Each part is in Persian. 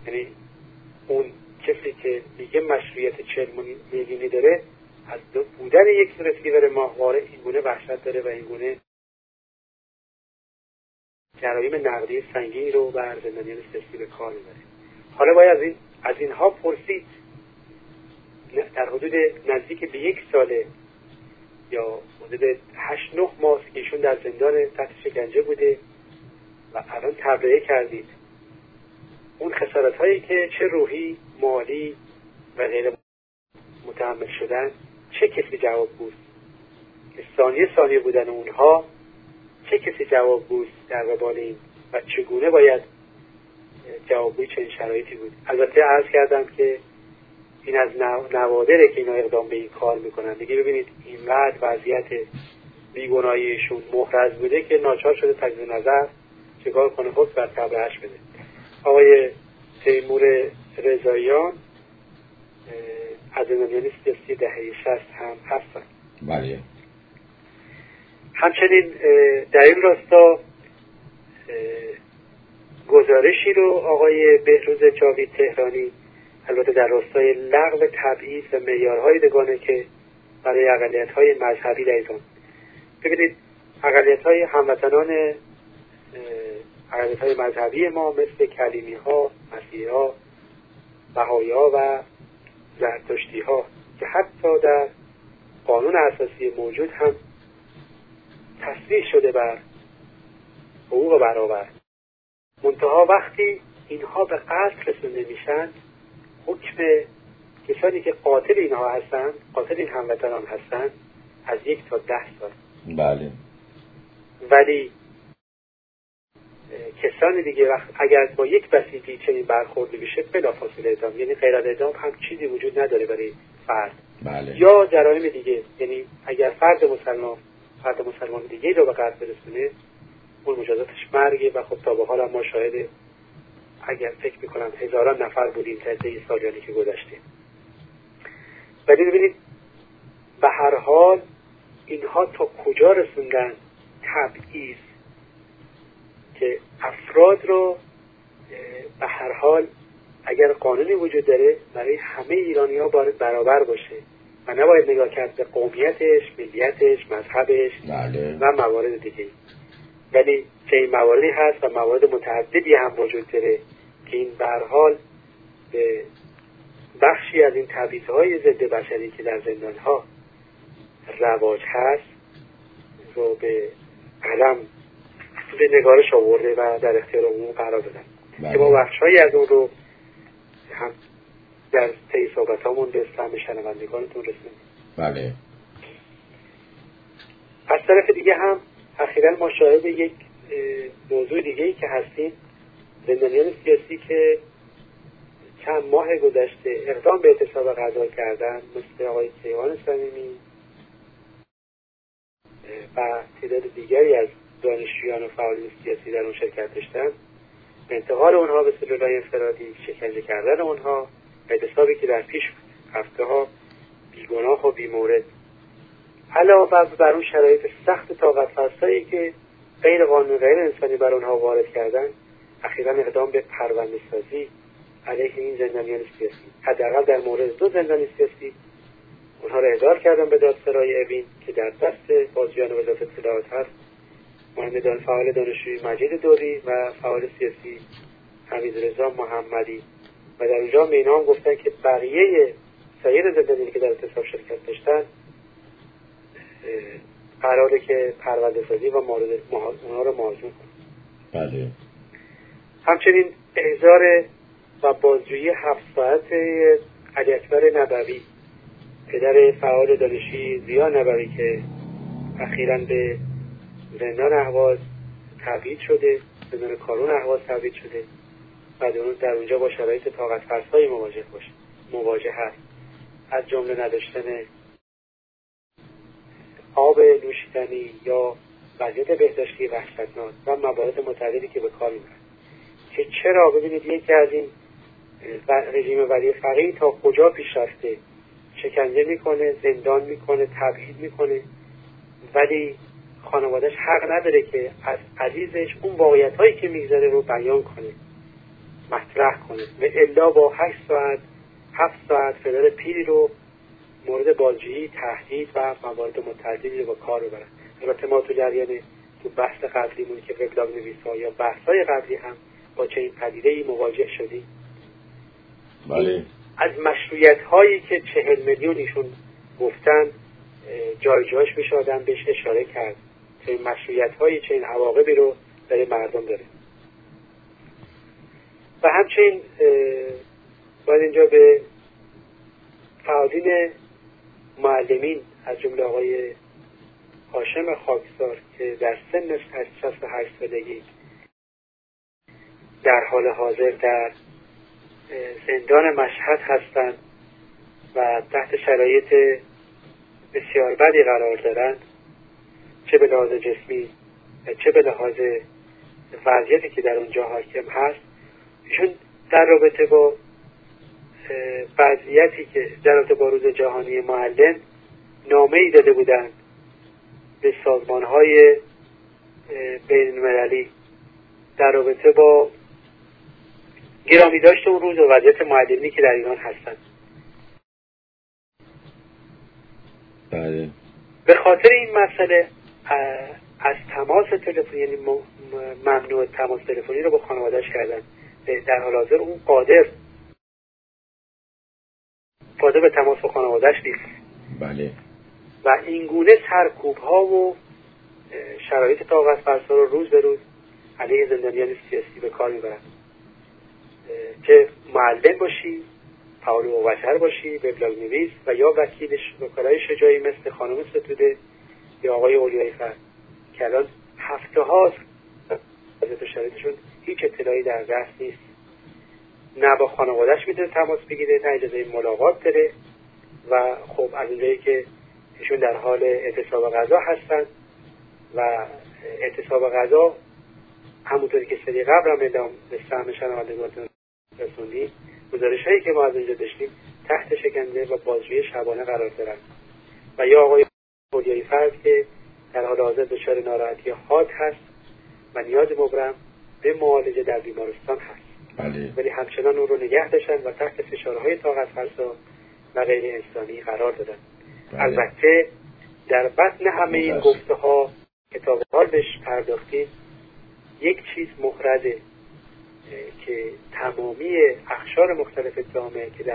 یعنی اون کسی که میگه مشروعیت 40 میلیونی داره، از بودن یک رسیور ماهواره این گونه وحشت داره و این گونه جرایم نقدی سنگینی رو بر زندانیان سیاسی به کار میبره. حالا باید از اینها پرسید. در حدود نزدیک به 1 ساله یا حدود 8-9 ماه که ایشون در زندان تحت شکنجه بوده و الان تبرئه کردید، اون خسارت هایی که چه روحی، مالی و غیر متحمل شدن، چه کسی جواب بود؟ ثانیه بودن اونها، چه کسی جواب بود در قبال این و چگونه باید جوابگوی چنین شرایطی بود؟ البته عرض کردم که این از نوادره که اینا اقدام به این کار میکنن. دیگه ببینید اینقدر وضعیت بیگناهیشون محرز بوده که ناچار شده تجدید نظر چیکار کنه، خود بر تبرئه‌اش بده. آقای تیمور رضاییان از زندانیان سیاسی دهه 60 هم هستن. بله. همچنین در این راستا گزارشی رو آقای بهروز جاوید تهرانی، البته در راستای لغو تبعیض و معیارهای دوگانه که برای اقلیت‌های مذهبی در ایران، ببینید اقلیت‌های هموطنان اقلیت‌های مذهبی ما مثل کلیمی‌ها، مسیحی‌ها، بهائی‌ها و زرتشتی‌ها که حتی در قانون اساسی موجود هم تصریح شده بر حقوق برابر، منتها وقتی اینها به قتل رسونده میشن، حکم کسانی که قاتل اینها هستند، قاتل این هموطنان هستند، از 1 تا 10 سال. بله. ولی کسان دیگه وقت اگر با یک بسیجی چنین برخوردی بشه بلافاصله اعدام، یعنی غیر از اعدام هم چیزی وجود نداره برای فرد. بله. یا جرایم دیگه، یعنی اگر فرد مسلمان دیگه رو به قتل برسونه، اون مجازاتش مرگه و خب تا به حال ما شاهد اگر فکر میکنم هزاران نفر بودیم طی سالیانی که گذشته. ولی ببینید به هر حال اینها تا کجا رسوندن تبعیض که افراد رو به هر حال اگر قانونی وجود داره برای همه ایرانی‌ها باید برابر باشه و نباید نگاه کرد به قومیتش، ملیتش، مذهبش بله. و موارد دیگه. ولی چه این مواردی هست و موارد متعددی هم وجود داره که این به هر حال به بخشی از این تبعیض‌های ضد بشری که در زندان‌ها رواج هست رو به قلم به نگارش آورده و در اختیار عموم قرار دادن. که ما بخش‌هایی از اون رو هم در طی صحبتامون به فهم شنوندگانتون رسوندیم. بله. از طرف دیگه هم اخیراً ما شاهد یک موضوع دیگه‌ای که هستیم، زندانیان سیاسی که چند ماه گذشته اقدام به اعتصاب قضا کردن، مثل آقای کیوان صمیمی و تعداد دیگری از دانشجویان و فعالین سیاسی در اون شرکت داشتن، انتقال اونها به سلولای انفرادی، شکنجه کردن اونها، اعتصابی که در پیش هفته ها بیگناه و بیمورد، علاوه بر اون شرایط سخت طاقت فرسایی که غیر قانونی غیر انسانی بر اونها وارد کردن، اخیراً اقدام به پرونده سازی علیه این زندانیان سیاسی، حداقل در مورد 2 زندانی سیاسی اونها را احضار کردن به دادسرای اوین که در دست بازجویان وزارت اطلاعات هست، مهم فعال دانشجوی مجید دوری و فعال سیاسی حمیدرضا محمدی، و در اونجا اینا هم گفتن که بقیه سایر زندانیانی که در اعتصاب شرکت داشتن قراره که پرونده سازی و اونها رو مهاجم کنن. بله. همچنین احضار و بازجویی 7 ساعته علی اکبر نبوی، پدر فعال دانشجوی ضیا نبوی که اخیراً به زندان اهواز تبعید شده، زندان کارون اهواز تبعید شده و در اونجا با شرایط طاقت فرسایی مواجه هست، از جمله نداشتن آب نوشیدنی یا وضعیت بهداشتی وحشتناک و موارد متعددی که به کار میبرن. که چرا ببینید یکی از این رژیم ولی فقیه تا کجا پیش رفته، شکنجه میکنه، زندان میکنه، تبعید میکنه، ولی خانوادهش حق نداره که از عزیزش اون واقعیت هایی که میگذره رو بیان کنه مطرح کنه، و الا با 8 ساعت 7 ساعت فدار پیری رو مورد بازجویی، تهدید و موارد متعددی رو با کار ببرن. البته ما تو جریان تو بحث قبلیمون که وبلاگ نویس‌ها یا بحث‌های قبلی هم با چنین پدیده‌ای مواجه شدیم. بله. از مشروعیت‌هایی که 40 میلیون ایشون گفتن جای جایش میشه آدم بهش اشاره کرد که این مشروعیت‌های چنین عواقبی رو برای مردم داره. و همچنین باید اینجا به فعالین معلمین از جمله آقای هاشم خاکسار که در سن 68 سالگی در حال حاضر در زندان مشهد هستند و تحت شرایط بسیار بدی قرار دارند، چه به لحاظ جسمی و چه به لحاظ وضعیتی که در اونجا حاکم هست. ایشون در رابطه با وضعیتی که در رابطه با روز جهانی معلم نامه‌ای داده بودند به سازمان‌های بین‌المللی در رابطه با گرامی داشته اون روز و وضعیت معلمی که در ایران هستند. بله. به خاطر این مسئله از تماس تلفنی، یعنی ممنوع تماس تلفنی رو با خانواده‌اش کردن. در حال حاضر اون قادر به تماس با خانواده‌اش نیست. بله. و این گونه سرکوب‌ها و شرایط طاقت فرسا رو روز به روز علیه زندانیان سیاسی به کار میبرن. چه معلم باشی، فعال و بشر باشی، وبلاگ نویس و یا وکلای شجاعی مثل خانم ستوده یا آقای اولیای فرد که الان هفته هاست از شرایطشون هیچ اطلاعی در دست نیست. نه با خانواده‌اش میتونه تماس بگیره، نه اجازه ملاقات داره. و خب از اونجایی که ایشون در حال اعتصاب غذا هستن و اعتصاب غذا همونطوری که سری قبل هم اعلام به سهم شنوندگانتون رسوندیم، گزارش‌هایی که ما از اینجا داشتیم تحت شکنجه و بازجویی شبانه قرار دارن. و یا آقای اولیای فرد که در حال حاضر دچار ناراحتی حاد هست و نیاز مبرم به معالجه در بیمارستان هست. بله. ولی همچنان اون رو نگه داشتن و تحت فشارهای طاقت فرسا و غیر انسانی قرار دادن. بله. البته در بطن همه این گفته ها که تا به حال بهش پرداختیم یک چیز محرزه که تمامی اقشار مختلف جامعه که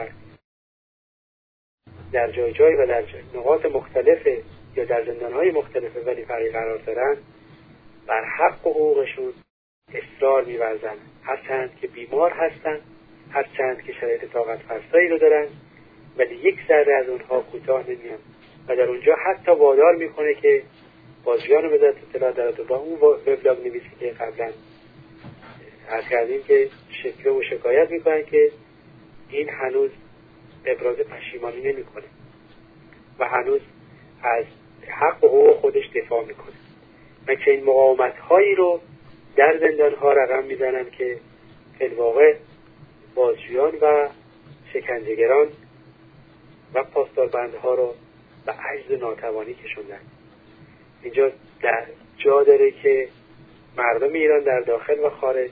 در جای جای و در نقاط مختلف یا در زندانهای مختلف ولی فرقی قرار دارن بر حق و حقوقشون اصرار می‌ورزن، هرچند که بیمار هستن، هرچند که شرایط طاقت فرسایی رو دارن، ولی یک ذره از اونها کوتاه نمیان و در اونجا حتی وادار میکنه که بازجویان رو وزارت اطلاعات در با اون وبلاگ نویسی که قبلا عرض کردیم که شکوه و شکایت میکنن که این هنوز ابراز پشیمانی نمیکنه و هنوز از حق و حقوق خودش دفاع میکنه. و که این مقاومت هایی رو در زندان ها رقم میزنن که فی الواقع بازجویان و شکنجهگران و پاسداربندها رو به عجز ناتوانی کشوندن. اینجا در جا داره که مردم ایران در داخل و خارج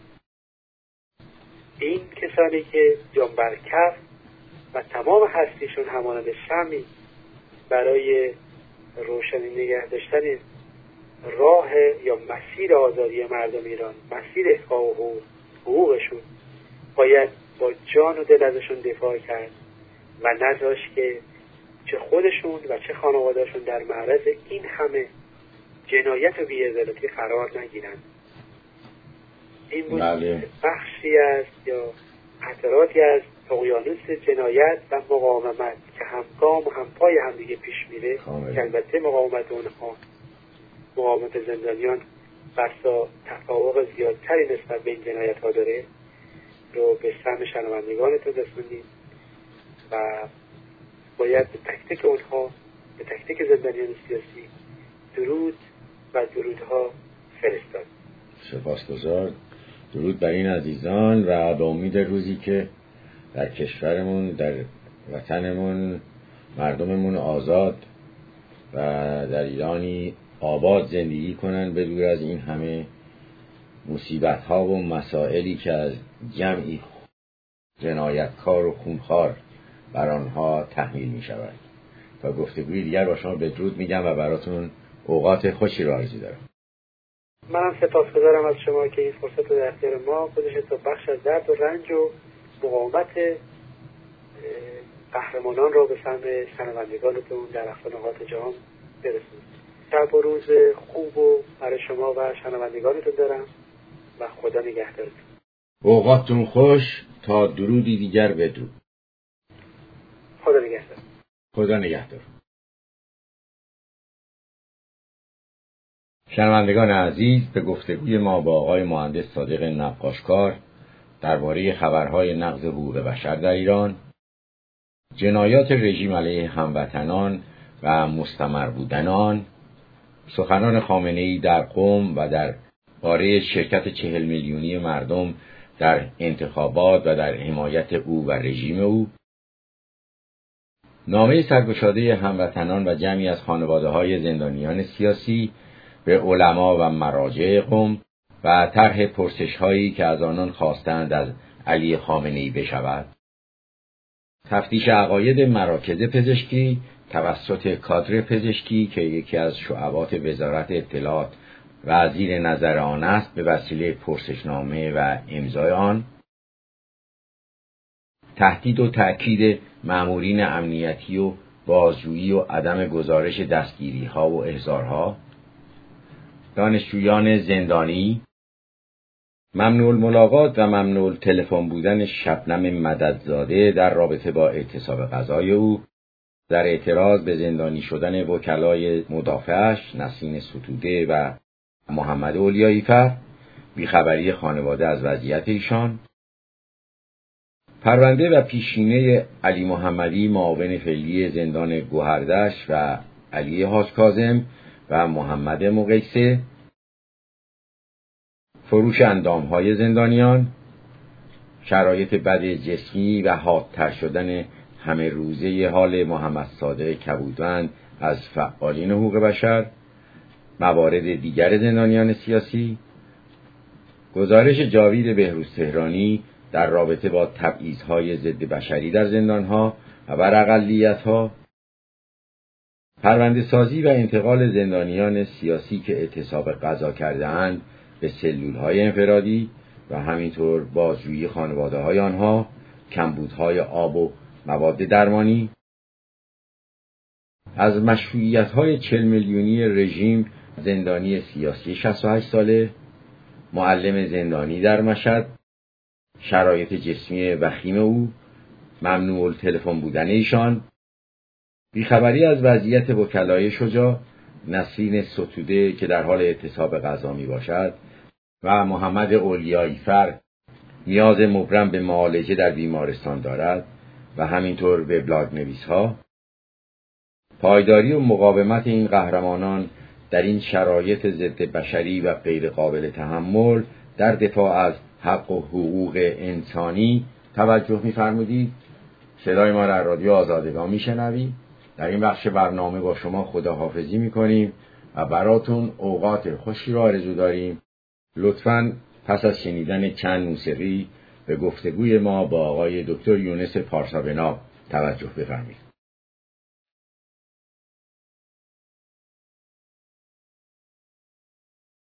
این کسانی که جان بر کف و تمام هستیشون همانند شمعی برای روشنی نگه داشتن راه یا مسیر آزادی مردم ایران، مسیر احقاق و حقوقشون، باید با جان و دل ازشون دفاع کرد و نذاشت که چه خودشون و چه خانواده‌شون در معرض این همه جنایت و بی‌عدالتی قرار نگیرن. این بود بخشی از یا قطراتی از اقیانوس جنایت و مقاومت که همگام و همپای همدیگه پیش میره که البته مقاومت اونها، مقاومت زندانیان بسا تفاوق زیادتری نسبت به این جنایت ها داره رو به سهم شنوندگانتون رسوندیم و باید به تک تک اونها، به تک تک زندانیان سیاسی درود و درودها فرستاد. سپاسگزار. درود بر این عزیزان و به امید روزی که در کشورمون، در وطنمون، مردممون آزاد و در ایرانی آباد زندگی کنن به دور از این همه مصیبت‌ها و مسائلی که از جمعی جنایتکار و خونخوار بر آنها تحمیل می شود. تا گفتگوی دیگر با شما بدرود میگم و براتون اوقات خوشی را آرزو دارم. منم سپاسگزارم از شما که این فرصت رو در اختیار ما گذاشتید تا بخش از درد و رنج و مقاومت قهرمانان را به فهم شنوندگانتون در اقصا نقاط جهان برسونید. شب و روز خوب و برای شما و شنوندگانتون دارم و خدا نگهدارتون. اوقاتتون خوش تا درودی دیگر بدرود. خدا نگهدار. خدا نگهدار. شنوندگان عزیز، به گفتگوی ما با آقای مهندس صادق نقاشکار درباره خبرهای نقض حقوق بشر در ایران، جنایات رژیم علیه هموطنان و مستمر بودن آن، سخنان خامنه‌ای در قم و در باره شرکت 40 میلیونی مردم در انتخابات و در حمایت او و رژیم او، نامه سرگشاده هموطنان و جمعی از خانواده‌های زندانیان سیاسی به علما و مراجع قم و طرح پرسش‌هایی که از آنان خواستند از علی خامنه‌ای بشود، تفتیش عقاید مراکز پزشکی توسط کادر پزشکی که یکی از شعبات وزارت اطلاعات و زیر نظر آن است به وسیله پرسشنامه و امضای آن، تهدید و تأکید مأمورین امنیتی و بازجویی و عدم گزارش دستگیری‌ها و احضارها، دانشجویان زندانی، ممنوع الملاقات و ممنوع تلفن بودن شبنم مددزاده در رابطه با اعتصاب غذای او، در اعتراض به زندانی شدن وکلای مدافعش نسرین ستوده و محمد اولیایی‌فر، بیخبری خانواده از وضعیت ایشان، پرونده و پیشینه علی محمدی معاون فعلی زندان گوهردشت و علی حاج کاظم و محمد مقیسه، فروش اندامهای زندانیان، شرایط بد جسمی و حادتر شدن همه روزه حال محمد صادق کبودوند از فعالین حقوق بشر، موارد دیگر زندانیان سیاسی، گزارش جاوید بهروز تهرانی در رابطه با تبعیض‌های ضد بشری در زندانها و بر اقلیت‌ها، پرونده سازی و انتقال زندانیان سیاسی که اعتصاب غذا کرده‌اند به سلول‌های انفرادی و همینطور بازجویی خانواده‌های آنها، کمبودهای آب و مواد درمانی، از مشروعیت‌های 40 میلیونی رژیم زندانی سیاسی 68 ساله، معلم زندانی در مشهد، شرایط جسمی وخیم او، ممنوع تلفن بودن ایشان، بیخبری از وضعیت وکلای شجاع، نسرین ستوده که در حال اعتصاب غذا می باشد و محمد اولیایی‌فر نیاز مبرم به معالجه در بیمارستان دارد و همینطور وبلاگ نویس‌ها، پایداری و مقاومت این قهرمانان در این شرایط ضد بشری و غیر قابل تحمل در دفاع از حق و حقوق انسانی توجه می‌فرمودید. صدای ما را رادیو آزادگان میشنوید. در این بخش برنامه با شما خداحافظی میکنیم و براتون اوقات خوشی را آرزو داریم. لطفاً پس از شنیدن چند موسیقی به گفتگوی ما با آقای دکتر یونس پارسابناب توجه بفرمایید.